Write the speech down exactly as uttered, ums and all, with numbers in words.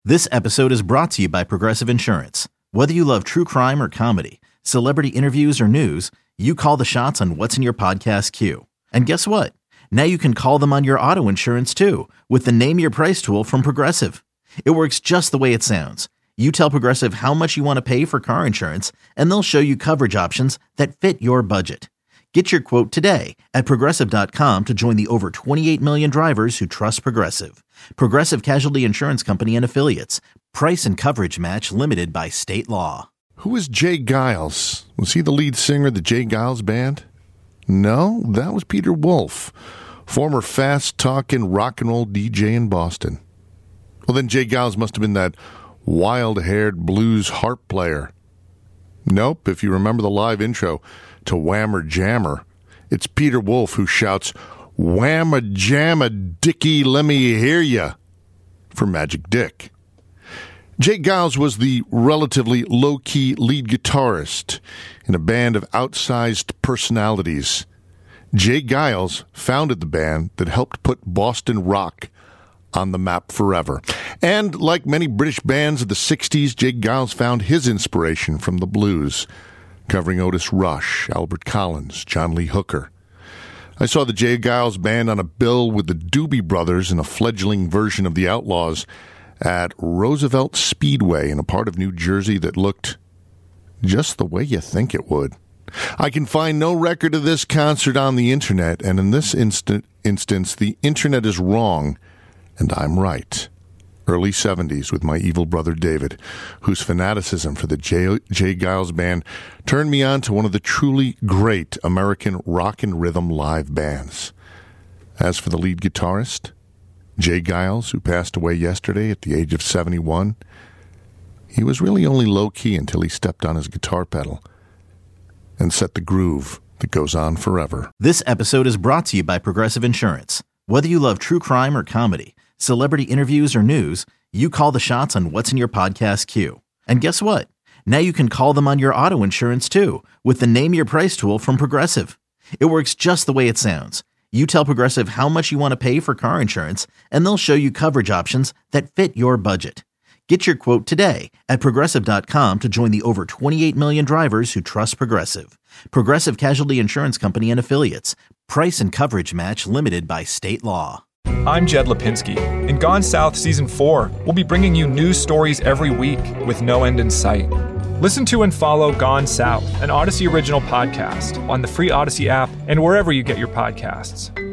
This episode is brought to you by Progressive Insurance. Whether you love true crime or comedy, celebrity interviews or news, you call the shots on what's in your podcast queue. And guess what? Now you can call them on your auto insurance too with the Name Your Price tool from Progressive. It works just the way it sounds. You tell Progressive how much you want to pay for car insurance, and they'll show you coverage options that fit your budget. Get your quote today at Progressive dot com to join the over twenty-eight million drivers who trust Progressive. Progressive Casualty Insurance Company and Affiliates. Price and coverage match limited by state law. Who is Jay Giles? Was he the lead singer of the Jay Giles Band? No, that was Peter Wolf, former fast-talking rock and roll D J in Boston. Well, then Jay Giles must have been that wild-haired blues harp player. Nope, if you remember the live intro to Whammer Jammer, it's Peter Wolf who shouts, "Whamma jamma Dickie, let me hear ya," for Magic Dick. Jay Giles was the relatively low-key lead guitarist in a band of outsized personalities. Jay Giles founded the band that helped put Boston rock on the map forever. And like many British bands of the sixties, Jay Giles found his inspiration from the blues, covering Otis Rush, Albert Collins, John Lee Hooker. I saw the Jay Giles Band on a bill with the Doobie Brothers in a fledgling version of the Outlaws at Roosevelt Speedway in a part of New Jersey that looked just the way you think it would. I can find no record of this concert on the internet, and in this instant, instance, the internet is wrong, and I'm right. Early seventies with my evil brother David, whose fanaticism for the Jay, Jay Giles Band turned me on to one of the truly great American rock and rhythm live bands. As for the lead guitarist, Jay Giles, who passed away yesterday at the age of seventy-one, he was really only low-key until he stepped on his guitar pedal and set the groove that goes on forever. This episode is brought to you by Progressive Insurance. Whether you love true crime or comedy, celebrity interviews or news, you call the shots on what's in your podcast queue. And guess what? Now you can call them on your auto insurance too with the Name Your Price tool from Progressive. It works just the way it sounds. You tell Progressive how much you want to pay for car insurance, and they'll show you coverage options that fit your budget. Get your quote today at Progressive dot com to join the over twenty-eight million drivers who trust Progressive. Progressive Casualty Insurance Company and Affiliates. Price and coverage match limited by state law. I'm Jed Lipinski. In Gone South Season four, we'll be bringing you news stories every week with no end in sight. Listen to and follow Gone South, an Odyssey original podcast, on the free Odyssey app and wherever you get your podcasts.